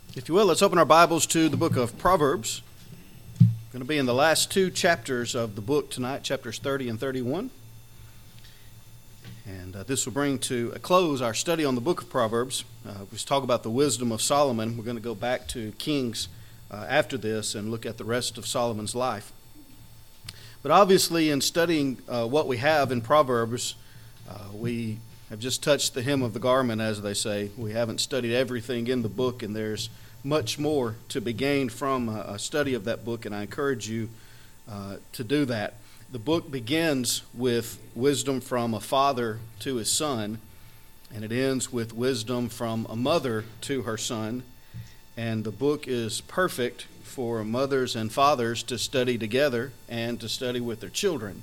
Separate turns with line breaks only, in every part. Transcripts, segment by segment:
If you will, let's open our Bibles to the book of Proverbs. We're going to be in the last two chapters of the book tonight, chapters 30 and 31. And this will bring to a close our study on the book of Proverbs. We talk about the wisdom of Solomon. We're going to go back to Kings after this and look at the rest of Solomon's life. But obviously, in studying what we have in Proverbs, we have just touched the hem of the garment, as they say. We haven't studied everything in the book, and there's much more to be gained from a study of that book, and I encourage you to do that. The book begins with wisdom from a father to his son, and it ends with wisdom from a mother to her son. And the book is perfect for mothers and fathers to study together and to study with their children.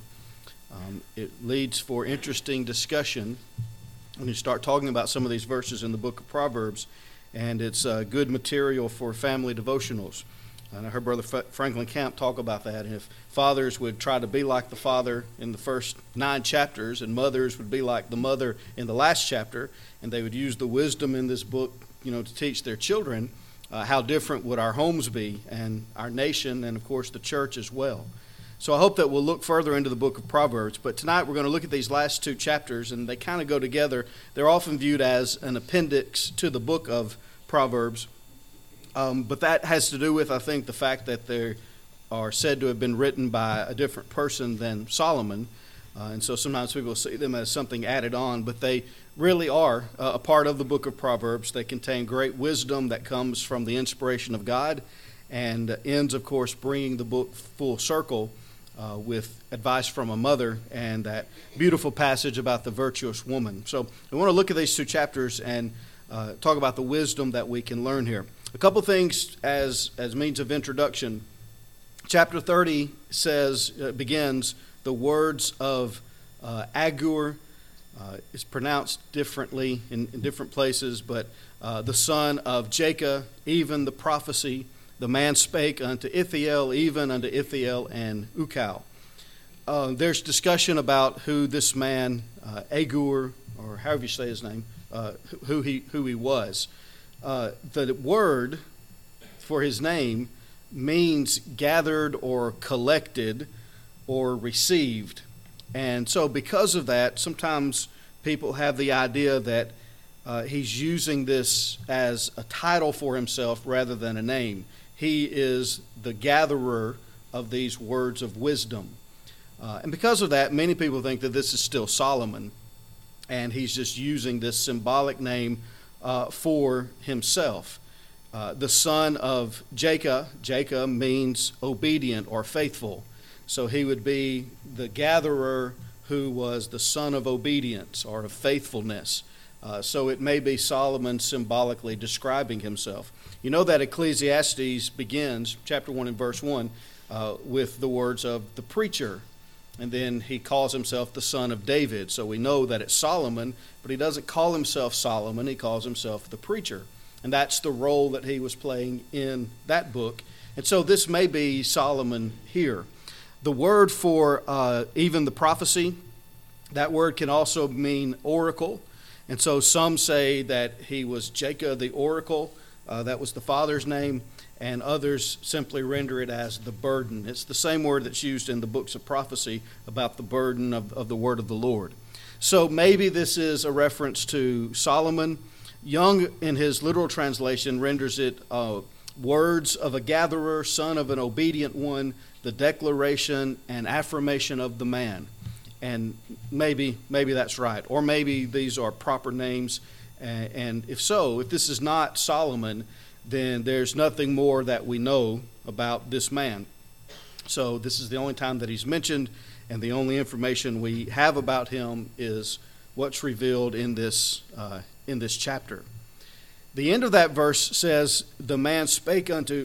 It leads for interesting discussion when you start talking about some of these verses in the book of Proverbs, and it's good material for family devotionals. And I heard Brother Franklin Camp talk about that, and if fathers would try to be like the father in the first 9 chapters, and mothers would be like the mother in the last chapter, and they would use the wisdom in this book, to teach their children, how different would our homes be, and our nation, and of course the church as well. So I hope that we'll look further into the book of Proverbs. But tonight we're going to look at these last 2 chapters, and they kind of go together. They're often viewed as an appendix to the book of Proverbs. But that has to do with, I think, the fact that they are said to have been written by a different person than Solomon. And so sometimes people see them as something added on, but they really are a part of the book of Proverbs. They contain great wisdom that comes from the inspiration of God, and ends, of course, bringing the book full circle with advice from a mother and that beautiful passage about the virtuous woman. So we want to look at these 2 chapters and talk about the wisdom that we can learn here. A couple things as means of introduction. Chapter 30 begins, the words of Agur. It's pronounced differently in different places, but the son of Jacob, even the prophecy. The man spake unto Ithiel, even unto Ithiel and Ukal. There's discussion about who this man, Agur, or however you say his name, who he was. The word for his name means gathered or collected or received. And so because of that, sometimes people have the idea that he's using this as a title for himself rather than a name. He is the gatherer of these words of wisdom. And because of that, many people think that this is still Solomon, and he's just using this symbolic name for himself. The son of Jacob means obedient or faithful. So he would be the gatherer who was the son of obedience or of faithfulness. So it may be Solomon symbolically describing himself. You know that Ecclesiastes begins, chapter 1 and verse 1, with the words of the preacher. And then he calls himself the son of David. So we know that it's Solomon, but he doesn't call himself Solomon. He calls himself the preacher. And that's the role that he was playing in that book. And so this may be Solomon here. The word for even the prophecy, that word can also mean oracle. And so some say that he was Jacob the oracle. That was the father's name. And others simply render it as the burden. It's the same word that's used in the books of prophecy about the burden of the word of the Lord. So maybe this is a reference to Solomon. Young, in his literal translation, renders it words of a gatherer, son of an obedient one, the declaration and affirmation of the man. And maybe that's right. Or maybe these are proper names. And if so, if this is not Solomon, then there's nothing more that we know about this man. So this is the only time that he's mentioned, and the only information we have about him is what's revealed in this chapter. The end of that verse says, the man spake unto,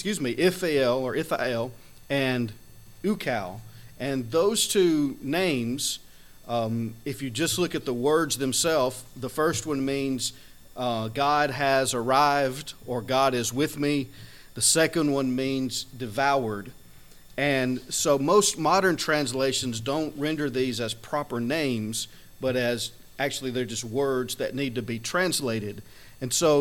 Ithiel and Ukal. And those 2 names, if you just look at the words themselves, the first one means God has arrived, or God is with me. The second one means devoured. And so most modern translations don't render these as proper names, but as actually they're just words that need to be translated. And so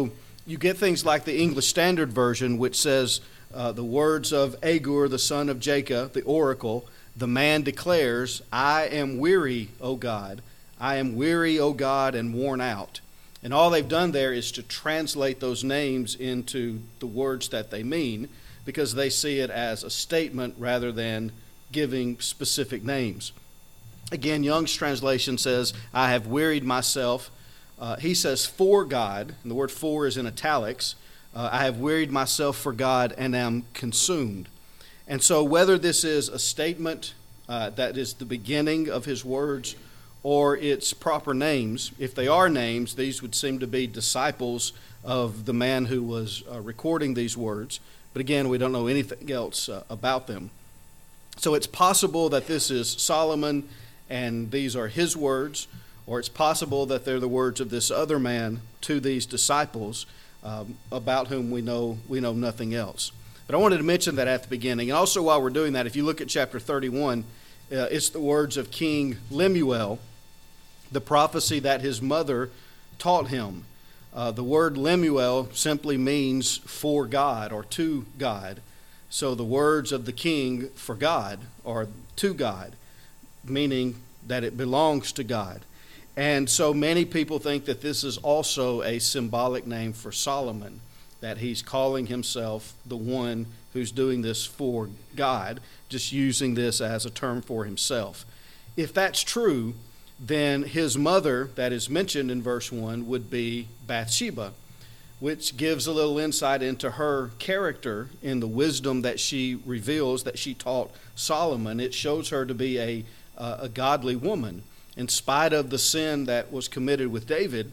You get things like the English Standard Version, which says, the words of Agur, the son of Jacob, the oracle, the man declares, I am weary, O God. I am weary, O God, and worn out. And all they've done there is to translate those names into the words that they mean, because they see it as a statement rather than giving specific names. Again, Young's translation says, I have wearied myself. He says, for God, and the word for is in italics. I have wearied myself for God and am consumed. And so whether this is a statement that is the beginning of his words or it's proper names, if they are names, these would seem to be disciples of the man who was recording these words. But again, we don't know anything else about them. So it's possible that this is Solomon and these are his words, or it's possible that they're the words of this other man to these disciples about whom we know nothing else. But I wanted to mention that at the beginning. And also while we're doing that, if you look at chapter 31, it's the words of King Lemuel, the prophecy that his mother taught him. The word Lemuel simply means for God or to God. So the words of the king for God are to God, meaning that it belongs to God. And so many people think that this is also a symbolic name for Solomon, that he's calling himself the one who's doing this for God, just using this as a term for himself. If that's true, then his mother that is mentioned in verse 1 would be Bathsheba, which gives a little insight into her character in the wisdom that she reveals, that she taught Solomon. It shows her to be a godly woman. In spite of the sin that was committed with David,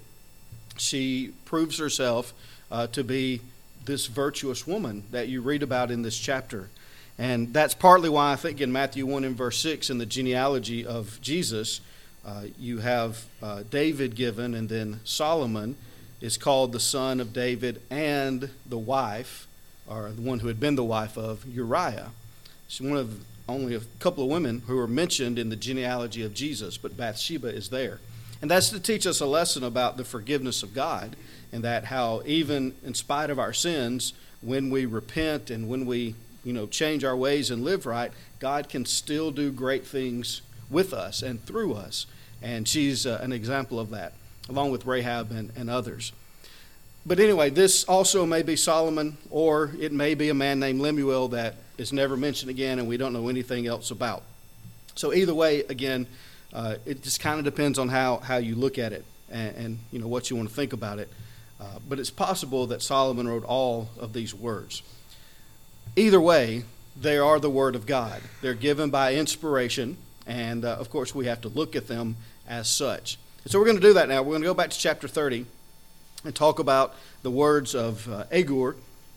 she proves herself to be this virtuous woman that you read about in this chapter. And that's partly why I think in Matthew 1 and verse 6, in the genealogy of Jesus, you have David given, and then Solomon is called the son of David and the wife, or the one who had been the wife of Uriah. She's one of only a couple of women who are mentioned in the genealogy of Jesus, but Bathsheba is there. And that's to teach us a lesson about the forgiveness of God, and that how even in spite of our sins, when we repent and when we change our ways and live right, God can still do great things with us and through us. And she's an example of that, along with Rahab and others. But anyway, this also may be Solomon, or it may be a man named Lemuel that is never mentioned again and we don't know anything else about. So either way, again, it just kind of depends on how you look at it and what you want to think about it. But it's possible that Solomon wrote all of these words. Either way, they are the Word of God. They're given by inspiration, and of course we have to look at them as such. And so we're going to do that now. We're going to go back to chapter 30 and talk about the words of Agur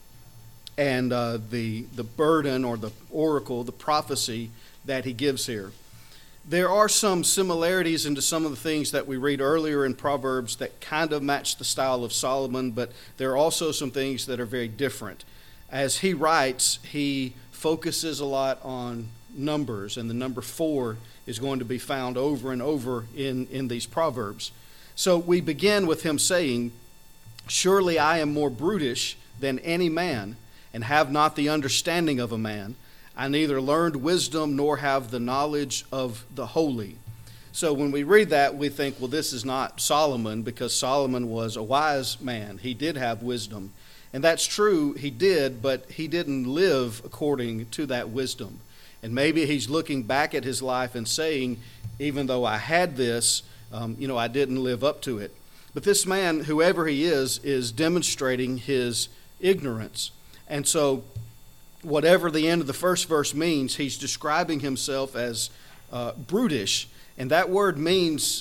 and the burden or the oracle, the prophecy that he gives here. There are some similarities into some of the things that we read earlier in Proverbs that kind of match the style of Solomon, but there are also some things that are very different. As he writes, he focuses a lot on numbers, and the number 4 is going to be found over and over in these Proverbs. So we begin with him saying, surely I am more brutish than any man, and have not the understanding of a man. I neither learned wisdom nor have the knowledge of the holy. So when we read that, we think, well, this is not Solomon, because Solomon was a wise man. He did have wisdom. And that's true, he did, but he didn't live according to that wisdom. And maybe he's looking back at his life and saying, even though I had this, I didn't live up to it. But this man, whoever he is demonstrating his ignorance. And so whatever the end of the first verse means, he's describing himself as brutish. And that word means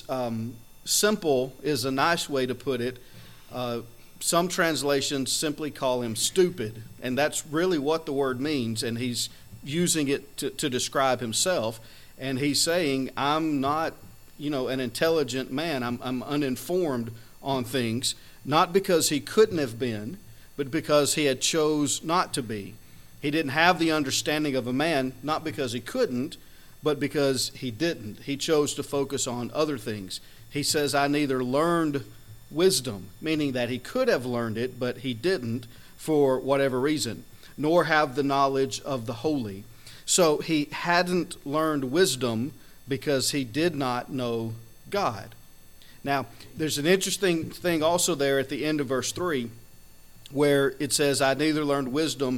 simple is a nice way to put it. Some translations simply call him stupid. And that's really what the word means. And he's using it to describe himself. And he's saying, I'm not, an intelligent man. I'm uninformed on things. Not because he couldn't have been, but because he had chose not to be. He didn't have the understanding of a man, not because he couldn't, but because he didn't. He chose to focus on other things. He says, I neither learned wisdom, meaning that he could have learned it, but he didn't for whatever reason, nor have the knowledge of the holy. So he hadn't learned wisdom because he did not know God. Now, there's an interesting thing also there at the end of verse 3, where it says, I neither learned wisdom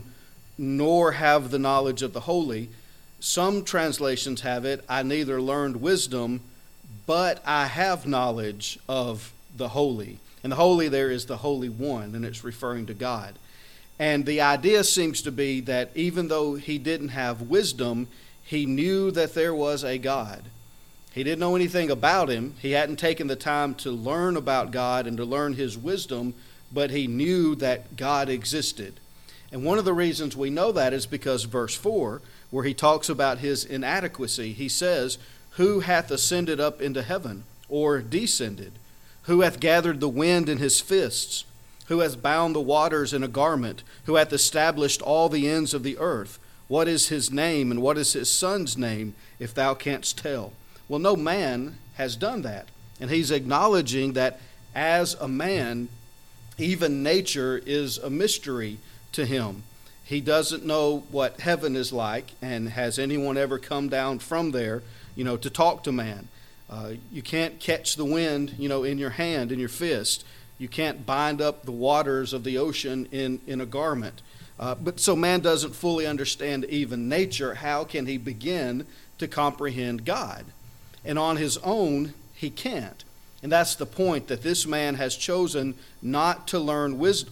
nor have the knowledge of the holy. Some translations have it, I neither learned wisdom, but I have knowledge of the holy. And the holy there is the Holy One, and it's referring to God. And the idea seems to be that even though he didn't have wisdom, he knew that there was a God. He didn't know anything about him. He hadn't taken the time to learn about God and to learn his wisdom, but he knew that God existed. And one of the reasons we know that is because verse 4, where he talks about his inadequacy, he says, Who hath ascended up into heaven, or descended? Who hath gathered the wind in his fists? Who hath bound the waters in a garment? Who hath established all the ends of the earth? What is his name, and what is his son's name, if thou canst tell? Well, no man has done that. And he's acknowledging that as a man, even nature is a mystery to him. He doesn't know what heaven is like, and has anyone ever come down from there, to talk to man. You can't catch the wind, in your hand, in your fist. You can't bind up the waters of the ocean in a garment. But so man doesn't fully understand even nature. How can he begin to comprehend God? And on his own, he can't. And that's the point, that this man has chosen not to learn wisdom.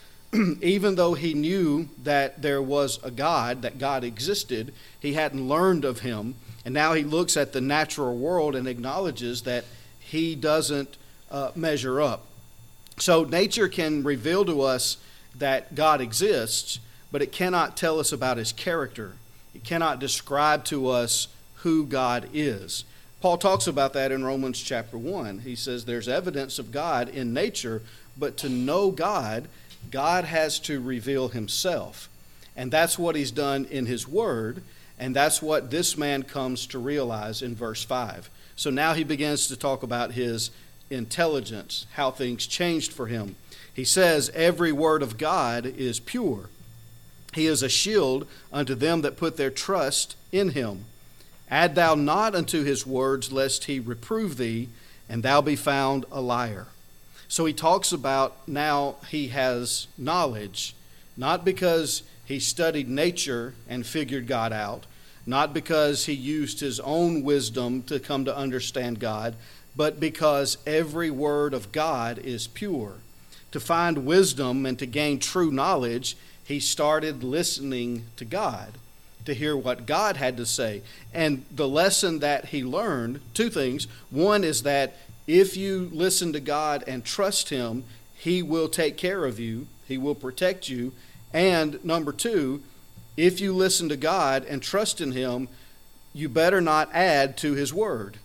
Even though he knew that there was a God, that God existed, he hadn't learned of him. And now he looks at the natural world and acknowledges that he doesn't measure up. So nature can reveal to us that God exists, but it cannot tell us about his character. It cannot describe to us who God is. Paul talks about that in Romans chapter 1. He says there's evidence of God in nature, but to know God, God has to reveal himself. And that's what he's done in his word, and that's what this man comes to realize in verse 5. So now he begins to talk about his intelligence, how things changed for him. He says, every word of God is pure. He is a shield unto them that put their trust in him. Add thou not unto his words, lest he reprove thee, and thou be found a liar. So he talks about now he has knowledge, not because he studied nature and figured God out, not because he used his own wisdom to come to understand God, but because every word of God is pure. To find wisdom and to gain true knowledge, he started listening to God, to hear what God had to say. And the lesson that he learned, two things. One is that if you listen to God and trust him, he will take care of you. He will protect you. And number two, if you listen to God and trust in him, you better not add to his word.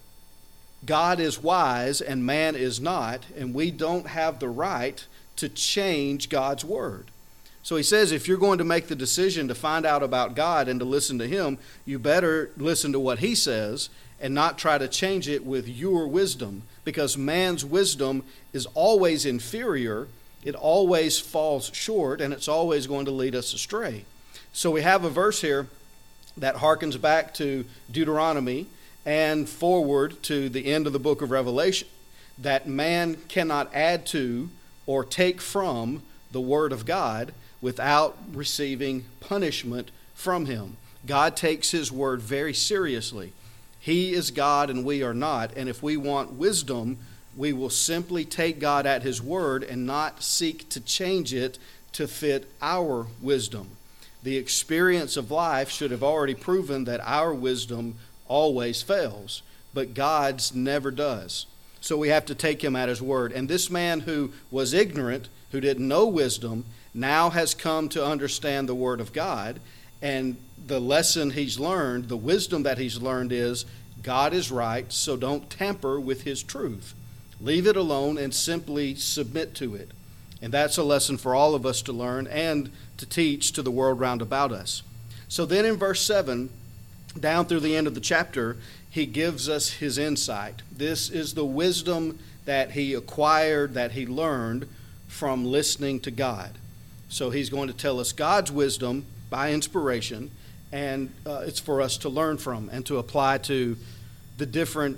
God is wise and man is not, and we don't have the right to change God's word. So he says if you're going to make the decision to find out about God and to listen to him, you better listen to what he says and not try to change it with your wisdom, because man's wisdom is always inferior, it always falls short, and it's always going to lead us astray. So we have a verse here that harkens back to Deuteronomy and forward to the end of the book of Revelation, that man cannot add to or take from the word of God without receiving punishment from him. God takes his word very seriously. He is God and we are not, and if we want wisdom, we will simply take God at his word and not seek to change it to fit our wisdom. The experience of life should have already proven that our wisdom always fails, but God's never does. So we have to take him at his word. And this man who was ignorant, who didn't know wisdom, now has come to understand the word of God. And the lesson he's learned, the wisdom that he's learned is God is right, so don't tamper with his truth. Leave it alone and simply submit to it. And that's a lesson for all of us to learn and to teach to the world round about us. So then in verse 7, down through the end of the chapter, he gives us his insight. This is the wisdom that he acquired, that he learned from listening to God. So he's going to tell us God's wisdom by inspiration, and it's for us to learn from and to apply to the different,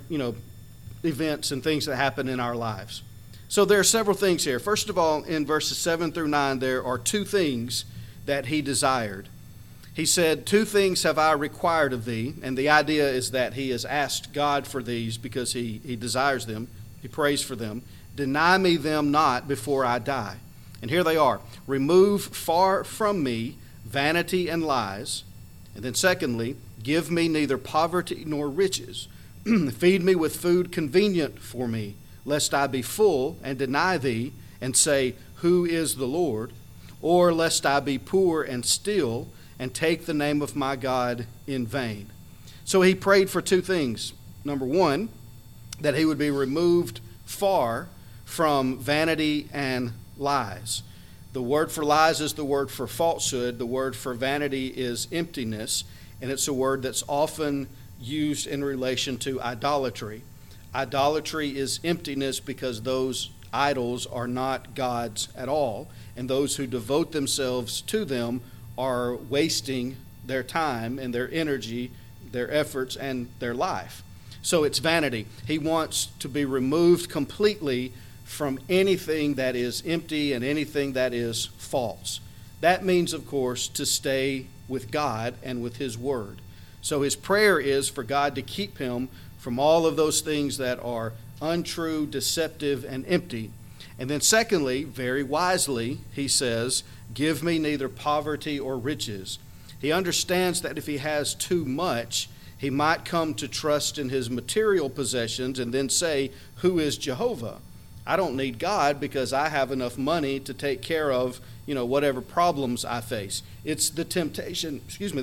events and things that happen in our lives. So there are several things here. First of all, in verses 7 through 9, there are two things that he desired. He said, 2 things have I required of thee. And the idea is that he has asked God for these because he desires them. He prays for them. Deny me them not before I die. And here they are. Remove far from me vanity and lies. And then secondly, give me neither poverty nor riches. Feed me with food convenient for me, lest I be full and deny thee and say, Who is the Lord? Or lest I be poor and steal and take the name of my God in vain. So he prayed for 2 things. Number 1, that he would be removed far from vanity and lies. The word for lies is the word for falsehood. The word for vanity is emptiness, and it's a word that's often used in relation to idolatry. Idolatry is emptiness because those idols are not gods at all, and those who devote themselves to them are wasting their time and their energy, their efforts, and their life. So it's vanity. He wants to be removed completely from anything that is empty and anything that is false. That means, of course, to stay with God and with His Word. So his prayer is for God to keep him from all of those things that are untrue, deceptive, and empty. And then secondly, very wisely, he says, give me neither poverty or riches. He understands that if he has too much, he might come to trust in his material possessions and then say, who is Jehovah? I don't need God because I have enough money to take care of, whatever problems I face. It's the temptation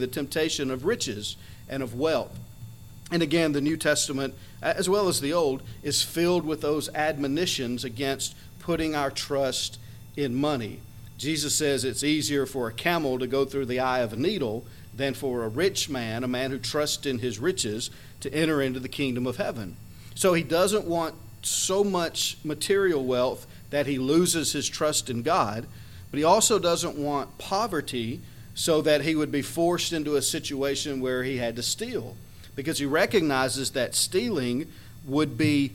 of riches and of wealth. And again, the New Testament, as well as the Old, is filled with those admonitions against putting our trust in money. Jesus says it's easier for a camel to go through the eye of a needle than for a rich man, a man who trusts in his riches, to enter into the kingdom of heaven. So he doesn't want so much material wealth that he loses his trust in God, but he also doesn't want poverty so that he would be forced into a situation where he had to steal, because he recognizes that stealing would be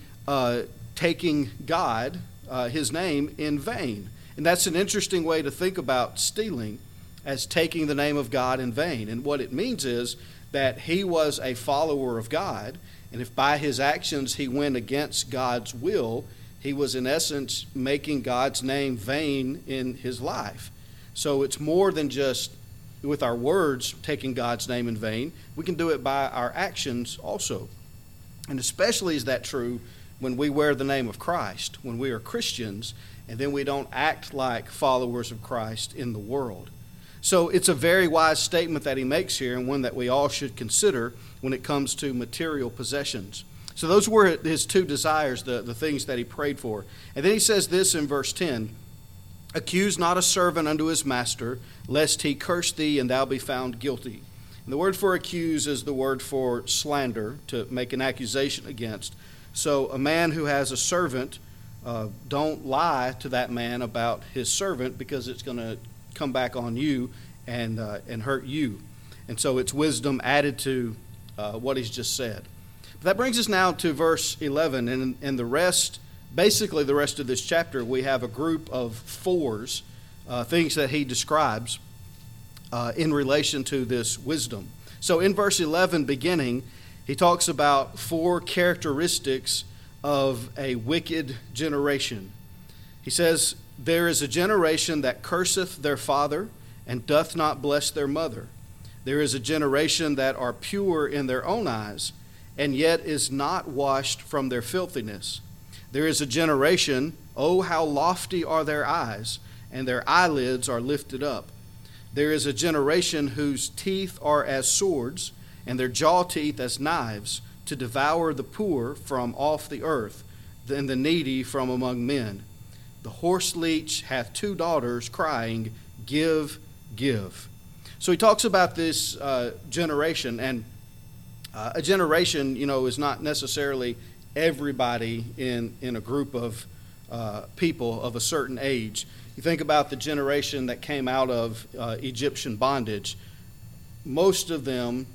taking God, his name, in vain. And that's an interesting way to think about stealing, as taking the name of God in vain. And what it means is that he was a follower of God, and if by his actions he went against God's will, he was in essence making God's name vain in his life. So it's more than just with our words taking God's name in vain. We can do it by our actions also. And especially is that true when we wear the name of Christ, when we are Christians, and then we don't act like followers of Christ in the world. So it's a very wise statement that he makes here, and one that we all should consider when it comes to material possessions. So those were his 2 desires, the things that he prayed for. And then he says this in verse 10, accuse not a servant unto his master, lest he curse thee and thou be found guilty. And the word for accuse is the word for slander, to make an accusation against. So a man who has a servant, don't lie to that man about his servant, because it's going to come back on you and hurt you. And so it's wisdom added to what he's just said. But that brings us now to verse 11, and the rest, basically the rest of this chapter, we have a group of 4s, things that he describes in relation to this wisdom. So in verse 11 beginning, he talks about 4 characteristics of a wicked generation. He says, there is a generation that curseth their father and doth not bless their mother. There is a generation that are pure in their own eyes, and yet is not washed from their filthiness. There is a generation, oh, how lofty are their eyes, and their eyelids are lifted up. There is a generation whose teeth are as swords, and their jaw teeth as knives, to devour the poor from off the earth, and the needy from among men. The horse leech hath 2 daughters, crying, give, give. So he talks about this generation, and a generation, is not necessarily everybody in a group of people of a certain age. You think about the generation that came out of Egyptian bondage. Most of them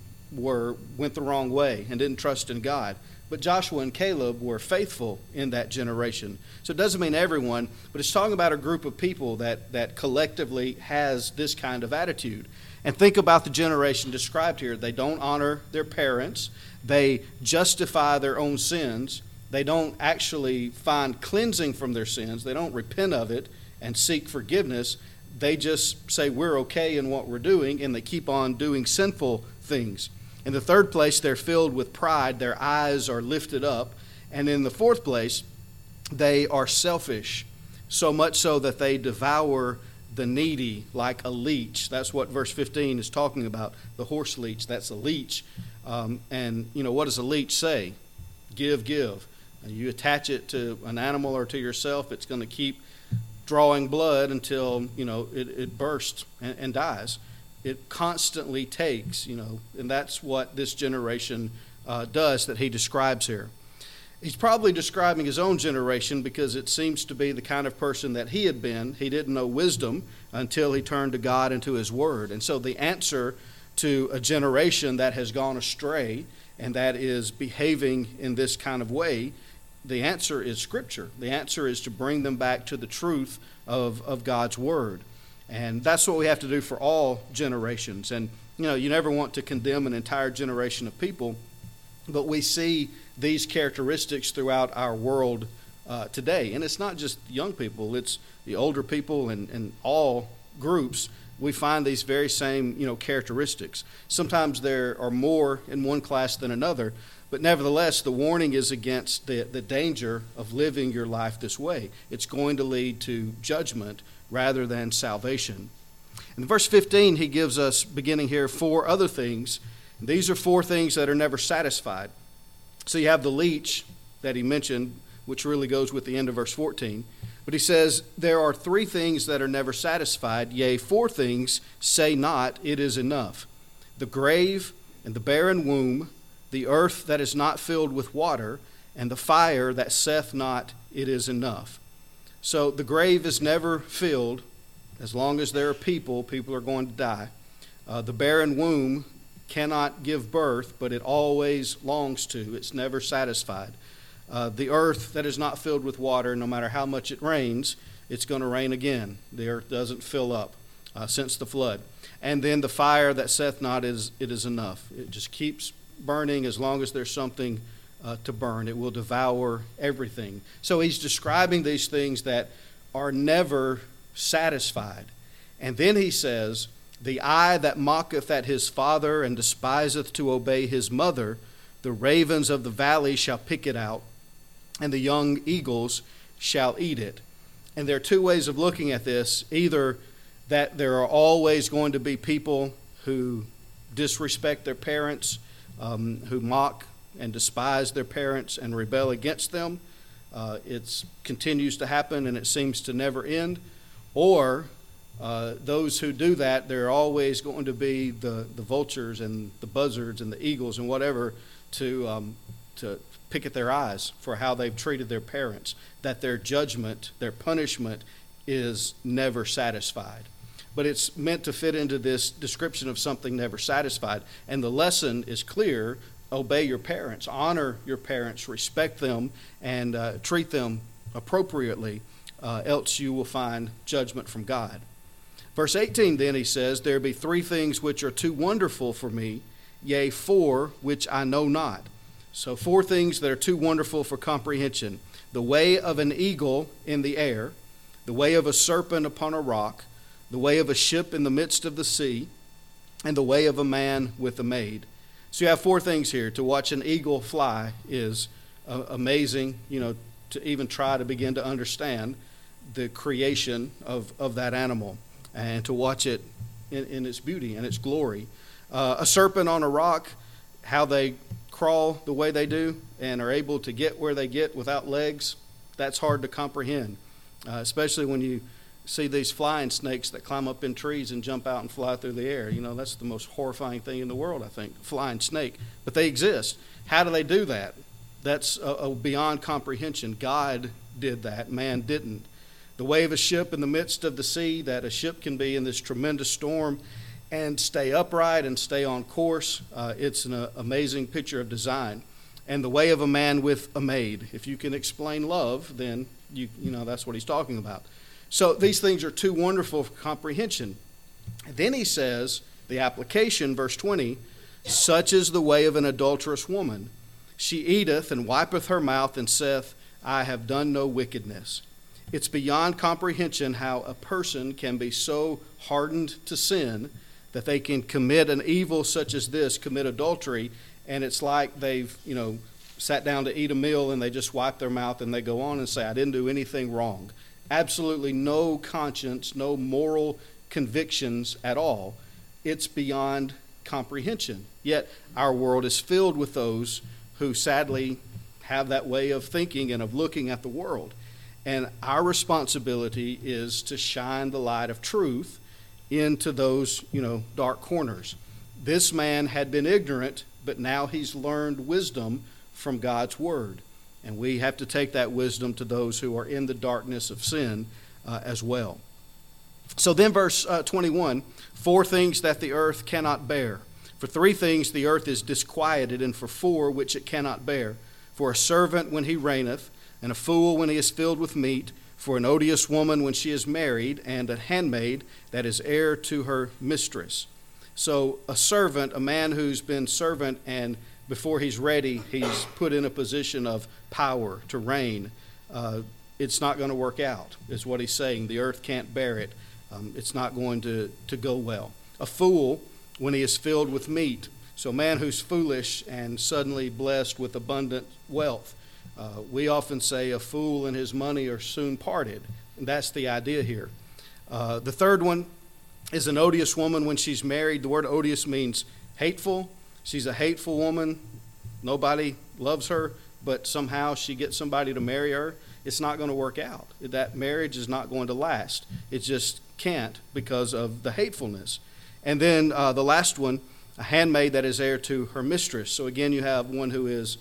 went the wrong way and didn't trust in God. But Joshua and Caleb were faithful in that generation. So it doesn't mean everyone, but it's talking about a group of people that collectively has this kind of attitude. And think about the generation described here. They don't honor their parents. They justify their own sins. They don't actually find cleansing from their sins. They don't repent of it and seek forgiveness. They just say we're okay in what we're doing, and they keep on doing sinful things. In the third place, they're filled with pride. Their eyes are lifted up. And in the fourth place, they are selfish, so much so that they devour the needy like a leech. That's what verse 15 is talking about, the horse leech. That's a leech. And, what does a leech say? Give, give. You attach it to an animal or to yourself, it's going to keep drawing blood until, it bursts and dies. It constantly takes, and that's what this generation does that he describes here. He's probably describing his own generation because it seems to be the kind of person that he had been. He didn't know wisdom until he turned to God and to his word. And so the answer to a generation that has gone astray and that is behaving in this kind of way, the answer is Scripture. The answer is to bring them back to the truth of God's word. And that's what we have to do for all generations. And, you never want to condemn an entire generation of people, but we see these characteristics throughout our world today. And it's not just young people, it's the older people and all groups. We find these very same, characteristics. Sometimes there are more in one class than another, but nevertheless, the warning is against the danger of living your life this way. It's going to lead to judgment rather than salvation. In verse 15, he gives us, beginning here, 4 other things. These are 4 things that are never satisfied. So you have the leech that he mentioned, which really goes with the end of verse 14. But he says, there are 3 things that are never satisfied, yea, 4 things say not, it is enough. The grave and the barren womb, the earth that is not filled with water, and the fire that saith not, it is enough. So the grave is never filled. As long as there are people are going to die. The barren womb cannot give birth, but it always longs to. It's never satisfied. The earth that is not filled with water, no matter how much it rains, it's going to rain again. The earth doesn't fill up since the flood. And then the fire that saith not, it is enough. It just keeps burning as long as there's something to burn. It will devour everything. So he's describing these things that are never satisfied. And then he says, the eye that mocketh at his father and despiseth to obey his mother, the ravens of the valley shall pick it out, and the young eagles shall eat it. And there are 2 ways of looking at this. Either that there are always going to be people who disrespect their parents, who mock and despise their parents and rebel against them. It continues to happen and it seems to never end. Or those who do that, there are always going to be the vultures and the buzzards and the eagles and whatever to pick at their eyes for how they've treated their parents, that their judgment, their punishment is never satisfied. But it's meant to fit into this description of something never satisfied. And the lesson is clear. Obey your parents, honor your parents, respect them, and treat them appropriately, else you will find judgment from God. Verse 18 then he says, there be 3 things which are too wonderful for me, yea, 4 which I know not. So 4 things that are too wonderful for comprehension. The way of an eagle in the air, the way of a serpent upon a rock, the way of a ship in the midst of the sea, and the way of a man with a maid. So you have 4 things here. To watch an eagle fly is amazing, to even try to begin to understand the creation of that animal and to watch it in its beauty and its glory. A serpent on a rock, how they crawl the way they do and are able to get where they get without legs, that's hard to comprehend, especially when you see these flying snakes that climb up in trees and jump out and fly through the air. That's the most horrifying thing in the world, I think, flying snake. But they exist. How do they do that? That's beyond comprehension. God did that. Man didn't. The way of a ship in the midst of the sea, that a ship can be in this tremendous storm and stay upright and stay on course. It's an amazing picture of design. And the way of a man with a maid. If you can explain love, then you know that's what he's talking about. So these things are too wonderful for comprehension. And then he says, the application, verse 20, such is the way of an adulterous woman. She eateth and wipeth her mouth and saith, I have done no wickedness. It's beyond comprehension how a person can be so hardened to sin that they can commit an evil such as this, commit adultery, and it's like they've, sat down to eat a meal and they just wipe their mouth and they go on and say, I didn't do anything wrong. Absolutely no conscience, no moral convictions at all. It's beyond comprehension. Yet our world is filled with those who sadly have that way of thinking and of looking at the world. And our responsibility is to shine the light of truth into those, dark corners. This man had been ignorant, but now he's learned wisdom from God's word. And we have to take that wisdom to those who are in the darkness of sin as well. So then verse 21, 4 things that the earth cannot bear. For 3 things the earth is disquieted, and for 4 which it cannot bear. For a servant when he reigneth, and a fool when he is filled with meat, for an odious woman when she is married, and a handmaid that is heir to her mistress. So a servant, a man who's been servant, and before he's ready, he's put in a position of power to reign. It's not going to work out, is what he's saying. The earth can't bear it. It's not going to go well. A fool when he is filled with meat. So a man who's foolish and suddenly blessed with abundant wealth. We often say a fool and his money are soon parted. And that's the idea here. The third one is an odious woman when she's married. The word odious means hateful. She's a hateful woman. Nobody loves her, but somehow she gets somebody to marry her. It's not going to work out. That marriage is not going to last. It just can't because of the hatefulness. And then the last one, a handmaid that is heir to her mistress. So again, you have one who is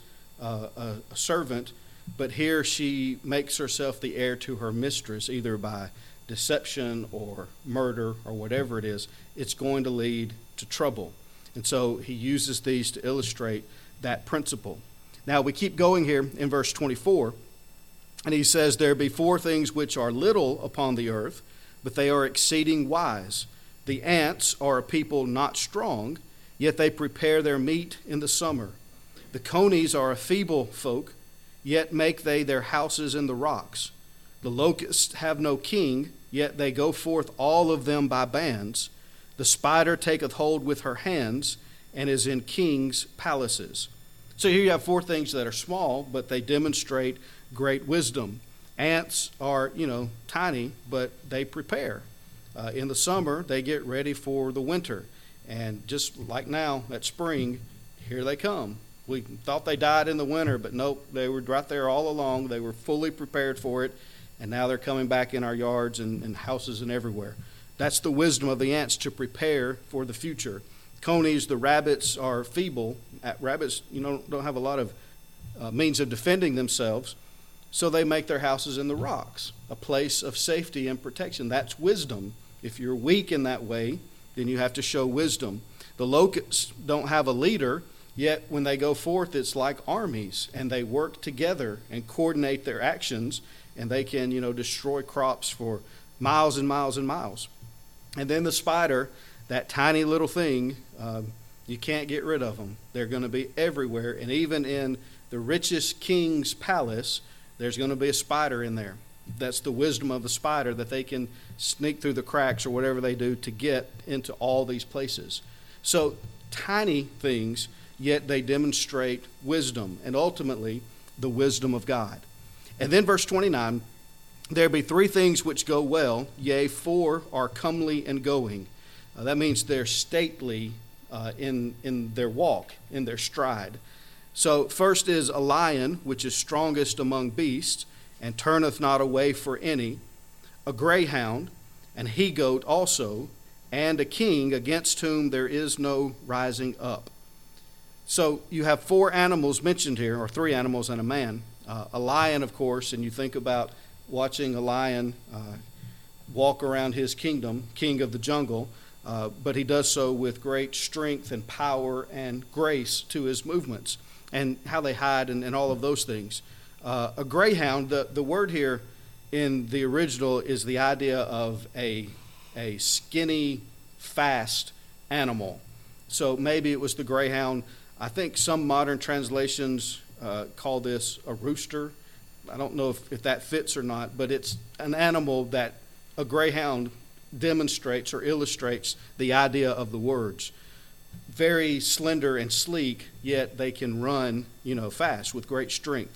a servant, but here she makes herself the heir to her mistress, either by deception or murder or whatever it is. It's going to lead to trouble. And so he uses these to illustrate that principle. Now we keep going here in verse 24, and he says, there be 4 things which are little upon the earth, but they are exceeding wise. The ants are a people not strong, yet they prepare their meat in the summer. The conies are a feeble folk, yet make they their houses in the rocks. The locusts have no king, yet they go forth all of them by bands. The spider taketh hold with her hands, and is in kings' palaces. So here you have 4 things that are small, but they demonstrate great wisdom. Ants are, tiny, but they prepare. In the summer, they get ready for the winter. And just like now, at spring, here they come. We thought they died in the winter, but nope, they were right there all along. They were fully prepared for it, and now they're coming back in our yards and houses and everywhere. That's the wisdom of the ants, to prepare for the future. Conies, the rabbits, are feeble. Rabbits, don't have a lot of means of defending themselves, so they make their houses in the rocks, a place of safety and protection. That's wisdom. If you're weak in that way, then you have to show wisdom. The locusts don't have a leader, yet when they go forth, it's like armies, and they work together and coordinate their actions, and they can, destroy crops for miles and miles and miles. And then the spider, that tiny little thing, you can't get rid of them. They're going to be everywhere, and even in the richest king's palace, there's going to be a spider in there. That's the wisdom of the spider, that they can sneak through the cracks or whatever they do to get into all these places. So tiny things, yet they demonstrate wisdom, and ultimately the wisdom of God. And then verse 29, there be 3 things which go well, yea, 4 are comely and going. That means they're stately in their walk, in their stride. So first is a lion, which is strongest among beasts, and turneth not away for any, a greyhound, an he-goat also, and a king against whom there is no rising up. So you have 4 animals mentioned here, or 3 animals and a man. A lion, of course, and you think about watching a lion walk around his kingdom, king of the jungle, but he does so with great strength and power and grace to his movements and how they hide and all of those things. A greyhound, the word here in the original is the idea of a skinny, fast animal. So maybe it was the greyhound. I think some modern translations call this a rooster. I don't know if that fits or not, but it's an animal that a greyhound demonstrates or illustrates the idea of the words. Very slender and sleek, yet they can run, fast with great strength.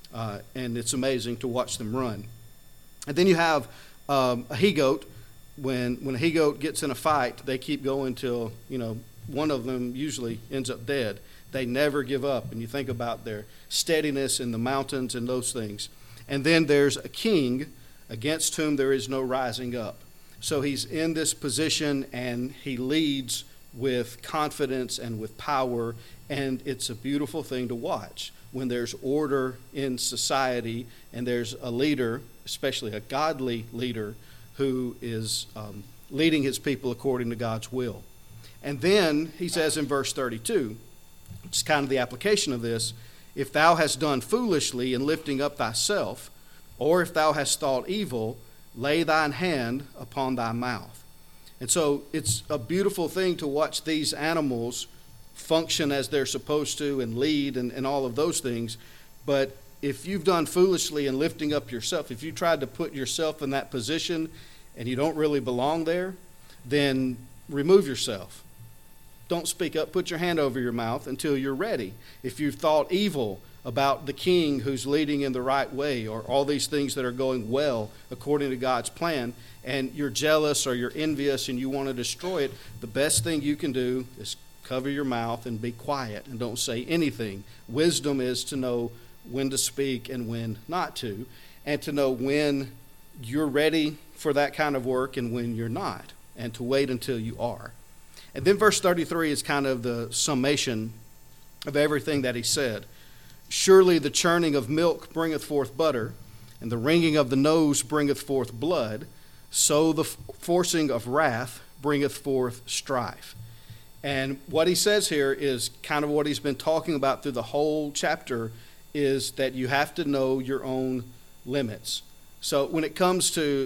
And it's amazing to watch them run. And then you have a he-goat. When a he-goat gets in a fight, they keep going till, one of them usually ends up dead. They never give up. And you think about their steadiness in the mountains and those things. And then there's a king against whom there is no rising up. So he's in this position and he leads with confidence and with power. And it's a beautiful thing to watch when there's order in society and there's a leader, especially a godly leader, who is leading his people according to God's will. And then he says in verse 32, which is kind of the application of this, if thou hast done foolishly in lifting up thyself, or if thou hast thought evil, lay thine hand upon thy mouth. And so it's a beautiful thing to watch these animals function as they're supposed to and lead and all of those things. But if you've done foolishly in lifting up yourself, if you tried to put yourself in that position and you don't really belong there, then remove yourself. Don't speak up. Put your hand over your mouth until you're ready. If you've thought evil about the king who's leading in the right way, or all these things that are going well according to God's plan, and you're jealous or you're envious and you want to destroy it, the best thing you can do is cover your mouth and be quiet and don't say anything. Wisdom is to know when to speak and when not to, and to know when you're ready for that kind of work and when you're not, and to wait until you are. And then verse 33 is kind of the summation of everything that he said. Surely the churning of milk bringeth forth butter, and the wringing of the nose bringeth forth blood, so the forcing of wrath bringeth forth strife. And what he says here is kind of what he's been talking about through the whole chapter, is that you have to know your own limits. So when it comes to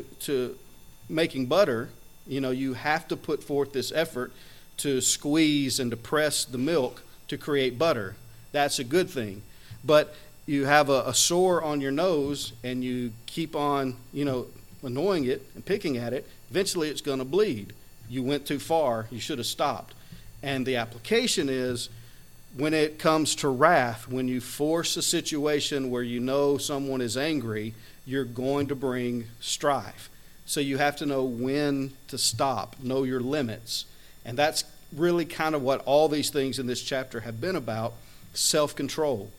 making butter, you have to put forth this effort to squeeze and to press the milk to create butter. That's a good thing. But you have a sore on your nose and you keep on, annoying it and picking at it, eventually it's going to bleed. You went too far. You should have stopped. And the application is, when it comes to wrath, when you force a situation where you know someone is angry, you're going to bring strife. So you have to know when to stop, know your limits. And that's really kind of what all these things in this chapter have been about, self-control.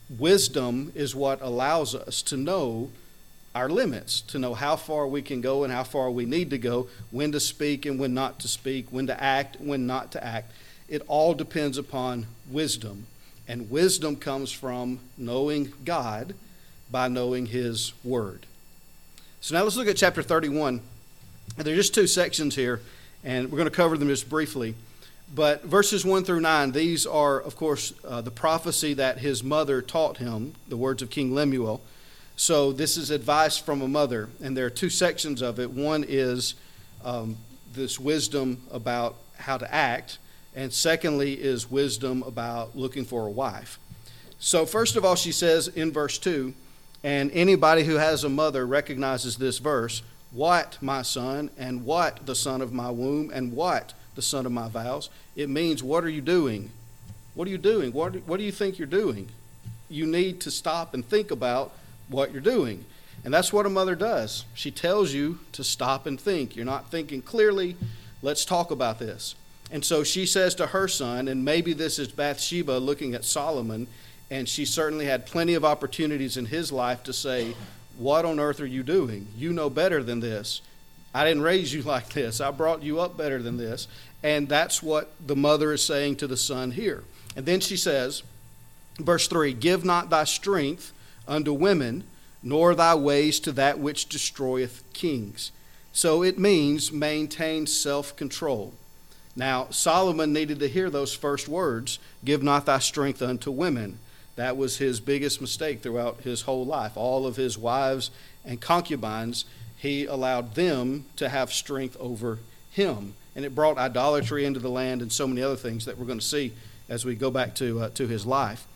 Wisdom is what allows us to know our limits, to know how far we can go and how far we need to go, when to speak and when not to speak, when to act and when not to act. It all depends upon wisdom. And wisdom comes from knowing God by knowing his word. So now let's look at chapter 31. And there are just 2 sections here, and we're going to cover them just briefly. But verses 1 through 9, these are, of course, the prophecy that his mother taught him, the words of King Lemuel. So this is advice from a mother, and there are 2 sections of it. One is this wisdom about how to act, and secondly is wisdom about looking for a wife. So first of all, she says in verse 2, and anybody who has a mother recognizes this verse, what, my son, and what, the son of my womb, and what, the son of my vows. It means, what are you doing? What are you doing? What do you think you're doing? You need to stop and think about what you're doing. And that's what a mother does. She tells you to stop and think. You're not thinking clearly. Let's talk about this. And so she says to her son, and maybe this is Bathsheba looking at Solomon, and she certainly had plenty of opportunities in his life to say, what on earth are you doing? You know better than this. I didn't raise you like this. I brought you up better than this. And that's what the mother is saying to the son here. And then she says, verse 3, give not thy strength unto women, nor thy ways to that which destroyeth kings. So it means maintain self-control. Now, Solomon needed to hear those first words, give not thy strength unto women. That was his biggest mistake throughout his whole life. All of his wives and concubines, he allowed them to have strength over him. And it brought idolatry into the land and so many other things that we're going to see as we go back to his life.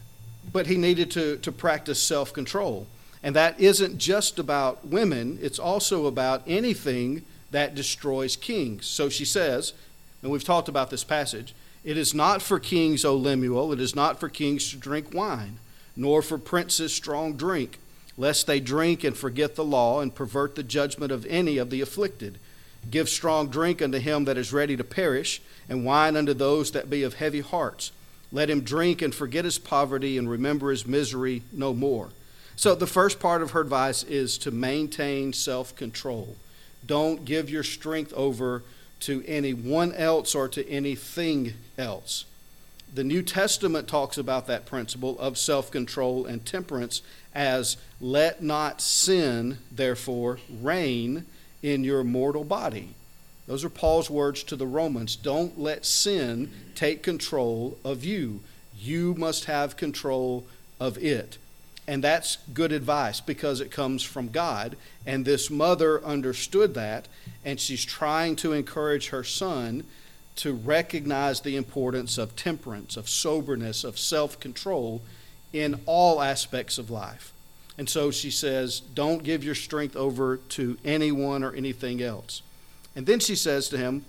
But he needed to practice self-control. And that isn't just about women. It's also about anything that destroys kings. So she says, and we've talked about this passage, it is not for kings, O Lemuel, it is not for kings to drink wine, nor for princes strong drink, lest they drink and forget the law and pervert the judgment of any of the afflicted. Give strong drink unto him that is ready to perish, and wine unto those that be of heavy hearts. Let him drink and forget his poverty and remember his misery no more. So the first part of her advice is to maintain self-control. Don't give your strength over to anyone else or to anything else. The New Testament talks about that principle of self-control and temperance as let not sin, therefore, reign in your mortal body. Those are Paul's words to the Romans. Don't let sin take control of you. You must have control of it. And that's good advice because it comes from God. And this mother understood that, and she's trying to encourage her son to recognize the importance of temperance, of soberness, of self-control in all aspects of life. And so she says, don't give your strength over to anyone or anything else. And then she says to him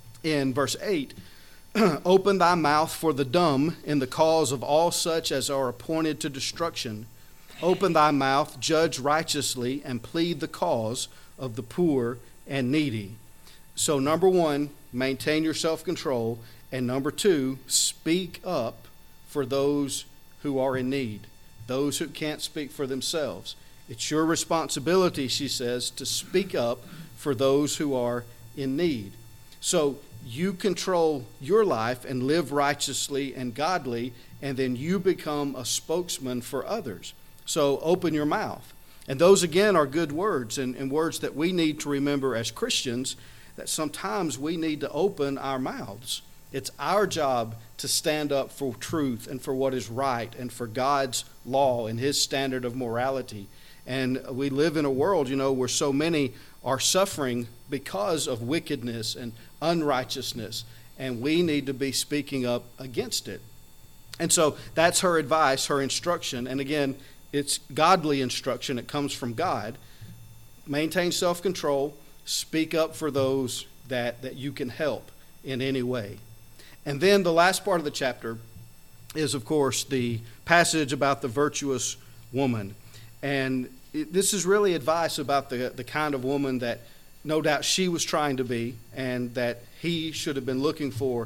in verse 8, open thy mouth for the dumb in the cause of all such as are appointed to destruction. Open thy mouth, judge righteously, and plead the cause of the poor and needy. So number one, maintain your self-control. And number two, speak up for those who are in need, those who can't speak for themselves. It's your responsibility, she says, to speak up for those who are in need. So you control your life and live righteously and godly, and then you become a spokesman for others. So open your mouth. And those, again, are good words and words that we need to remember as Christians, that sometimes we need to open our mouths. It's our job to stand up for truth and for what is right and for God's law and his standard of morality. And we live in a world, where so many are suffering because of wickedness and unrighteousness, and we need to be speaking up against it. And so that's her advice, her instruction. And again, it's godly instruction. It comes from God. Maintain self-control. Speak up for those that you can help in any way. And then the last part of the chapter is, of course, the passage about the virtuous woman. And this is really advice about the kind of woman that no doubt she was trying to be and that he should have been looking for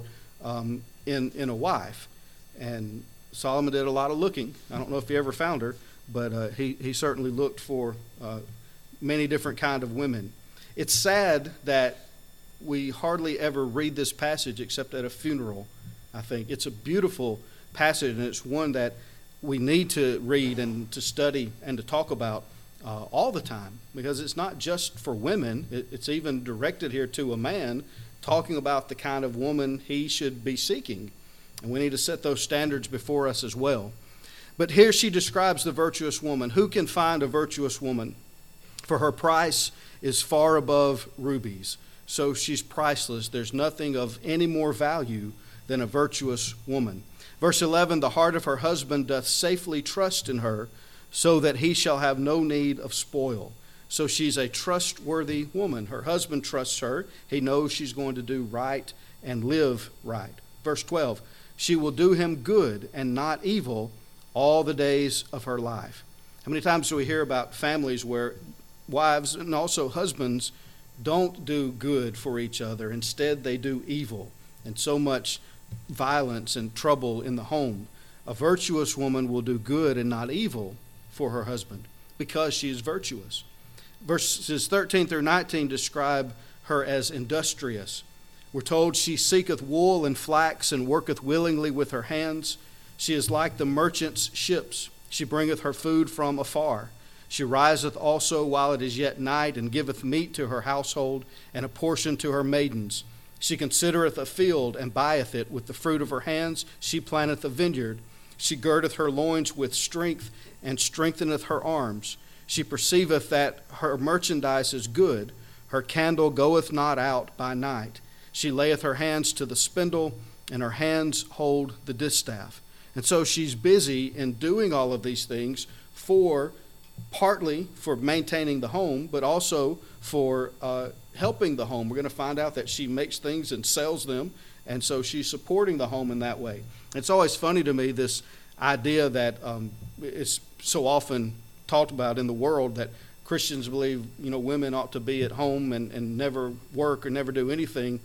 in a wife. And Solomon did a lot of looking. I don't know if he ever found her, but he certainly looked for many different kind of women. It's sad that we hardly ever read this passage except at a funeral, I think. It's a beautiful passage, and it's one that we need to read and to study and to talk about all the time, because it's not just for women. It's even directed here to a man, talking about the kind of woman he should be seeking. And we need to set those standards before us as well. But here she describes the virtuous woman. Who can find a virtuous woman? For her price is far above rubies. So she's priceless. There's nothing of any more value than a virtuous woman. Verse 11, the heart of her husband doth safely trust in her, so that he shall have no need of spoil. So she's a trustworthy woman. Her husband trusts her. He knows she's going to do right and live right. Verse 12, she will do him good and not evil all the days of her life. How many times do we hear about families where wives and also husbands don't do good for each other? Instead, they do evil, and so much violence and trouble in the home. A virtuous woman will do good and not evil for her husband because she is virtuous. Verses 13 through 19 describe her as industrious. We're told she seeketh wool and flax, and worketh willingly with her hands. She is like the merchant's ships. She bringeth her food from afar. She riseth also while it is yet night, and giveth meat to her household, and a portion to her maidens. She considereth a field, and buyeth it. With the fruit of her hands she planteth a vineyard. She girdeth her loins with strength, and strengtheneth her arms. She perceiveth that her merchandise is good. Her candle goeth not out by night. She layeth her hands to the spindle, and her hands hold the distaff. And so she's busy in doing all of these things partly for maintaining the home, but also for helping the home. We're going to find out that she makes things and sells them, and so she's supporting the home in that way. It's always funny to me, this idea that is so often talked about in the world, that Christians believe, women ought to be at home and never work or never do anything.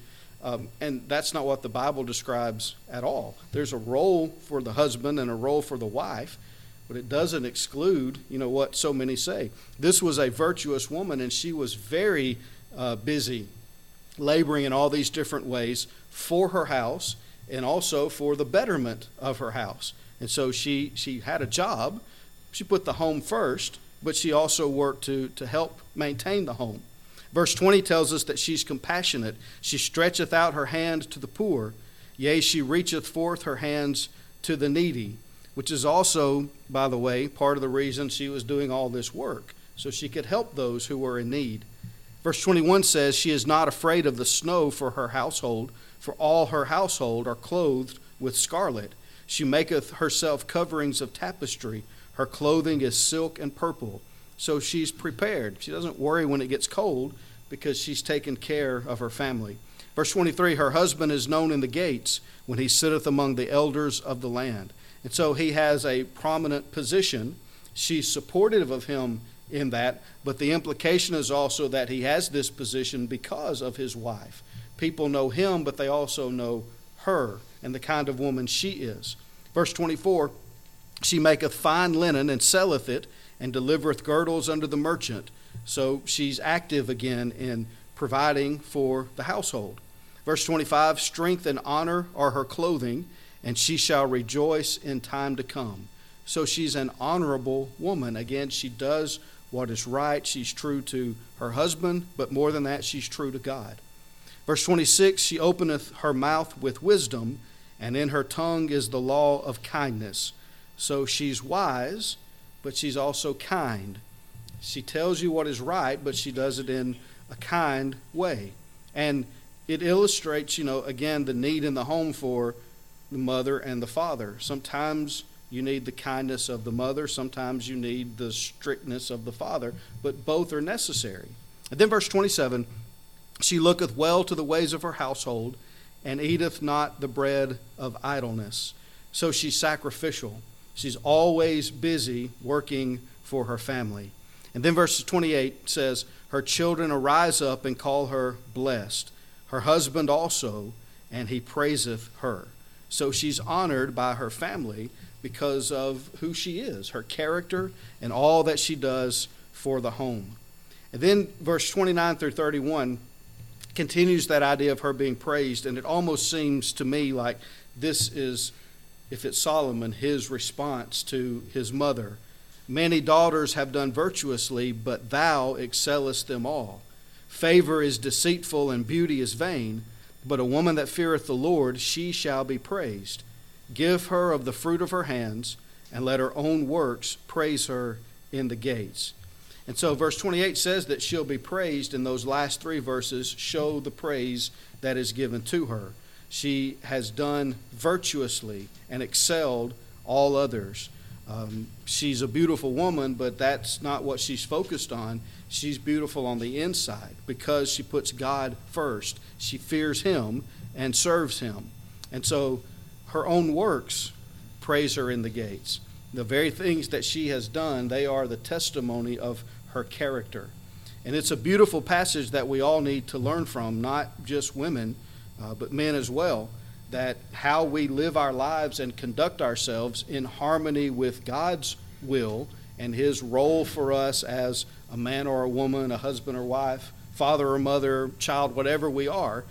And that's not what the Bible describes at all. There's a role for the husband and a role for the wife, but it doesn't exclude, what so many say. This was a virtuous woman, and she was very busy laboring in all these different ways for her house and also for the betterment of her house. And so she had a job. She put the home first, but she also worked to help maintain the home. Verse 20 tells us that she's compassionate. She stretcheth out her hand to the poor. Yea, she reacheth forth her hands to the needy, which is also, by the way, part of the reason she was doing all this work, so she could help those who were in need. Verse 21 says, she is not afraid of the snow for her household, for all her household are clothed with scarlet. She maketh herself coverings of tapestry. Her clothing is silk and purple. So she's prepared. She doesn't worry when it gets cold because she's taken care of her family. Verse 23, her husband is known in the gates when he sitteth among the elders of the land. And so he has a prominent position. She's supportive of him in that, but the implication is also that he has this position because of his wife. People know him, but they also know her and the kind of woman she is. Verse 24, she maketh fine linen and selleth it, and delivereth girdles unto the merchant. So she's active again in providing for the household. Verse 25, strength and honor are her clothing, and she shall rejoice in time to come. So she's an honorable woman. Again, she does what is right. She's true to her husband, but more than that, she's true to God. Verse 26, she openeth her mouth with wisdom, and in her tongue is the law of kindness. So she's wise, but she's also kind. She tells you what is right, but she does it in a kind way. And it illustrates, again, the need in the home for the mother and the father. Sometimes you need the kindness of the mother. Sometimes you need the strictness of the father, but both are necessary. And then verse 27, she looketh well to the ways of her household, and eateth not the bread of idleness. So she's sacrificial. She's always busy working for her family. And then verse 28 says, her children arise up and call her blessed. Her husband also, and he praiseth her. So she's honored by her family because of who she is, her character, and all that she does for the home. And then verse 29 through 31 continues that idea of her being praised, and it almost seems to me like this is, if it's Solomon, his response to his mother. Many daughters have done virtuously, but thou excellest them all. Favor is deceitful and beauty is vain, but a woman that feareth the Lord, she shall be praised. Give her of the fruit of her hands, and let her own works praise her in the gates. And so verse 28 says that she'll be praised, and those last three verses show the praise that is given to her. She has done virtuously and excelled all others. She's a beautiful woman, but that's not what she's focused on. She's beautiful on the inside because she puts God first. She fears him and serves him. And so her own works praise her in the gates. The very things that she has done, they are the testimony of her character. And it's a beautiful passage that we all need to learn from, not just women, but men as well, that how we live our lives and conduct ourselves in harmony with God's will and his role for us as a man or a woman, a husband or wife, father or mother, child, whatever we are,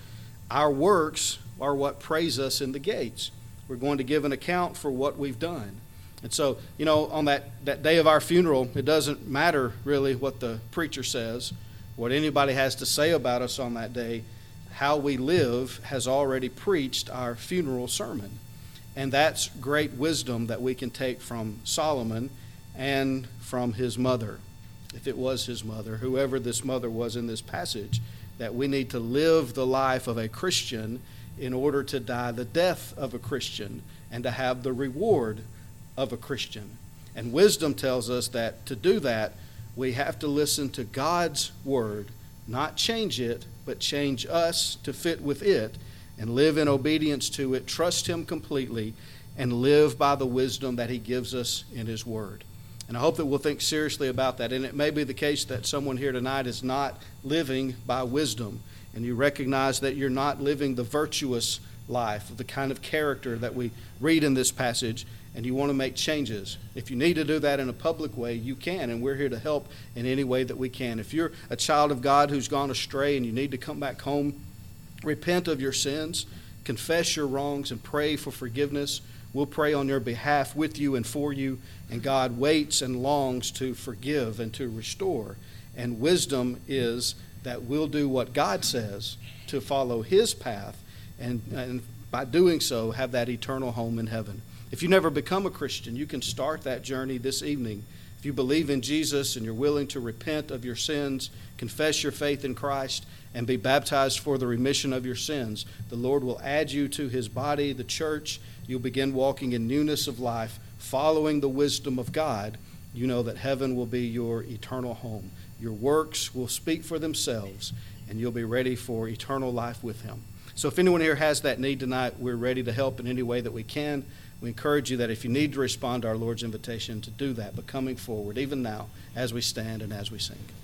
Our works are what praise us in the gates. We're going to give an account for what we've done. And so, on that day of our funeral, it doesn't matter really what the preacher says, what anybody has to say about us on that day. How we live has already preached our funeral sermon. And that's great wisdom that we can take from Solomon and from his mother, if it was his mother, whoever this mother was in this passage, that we need to live the life of a Christian in order to die the death of a Christian and to have the reward of a Christian. And wisdom tells us that to do that, we have to listen to God's word, not change it, but change us to fit with it and live in obedience to it, trust him completely, and live by the wisdom that he gives us in his word. And I hope that we'll think seriously about that. And it may be the case that someone here tonight is not living by wisdom, and you recognize that you're not living the virtuous life, the kind of character that we read in this passage, and you want to make changes. If you need to do that in a public way, you can, and we're here to help in any way that we can. If you're a child of God who's gone astray and you need to come back home, repent of your sins, confess your wrongs, and pray for forgiveness. We'll pray on your behalf with you and for you, and God waits and longs to forgive and to restore. And wisdom is that we'll do what God says to follow his path, and by doing so have that eternal home in heaven. If you never become a Christian, you can start that journey this evening. If you believe in Jesus and you're willing to repent of your sins, confess your faith in Christ, and be baptized for the remission of your sins, the Lord will add you to his body, the church. You'll begin walking in newness of life, following the wisdom of God. You know that heaven will be your eternal home. Your works will speak for themselves, and you'll be ready for eternal life with him. So if anyone here has that need tonight, we're ready to help in any way that we can. We encourage you that if you need to respond to our Lord's invitation, to do that, but coming forward, even now, as we stand and as we sing.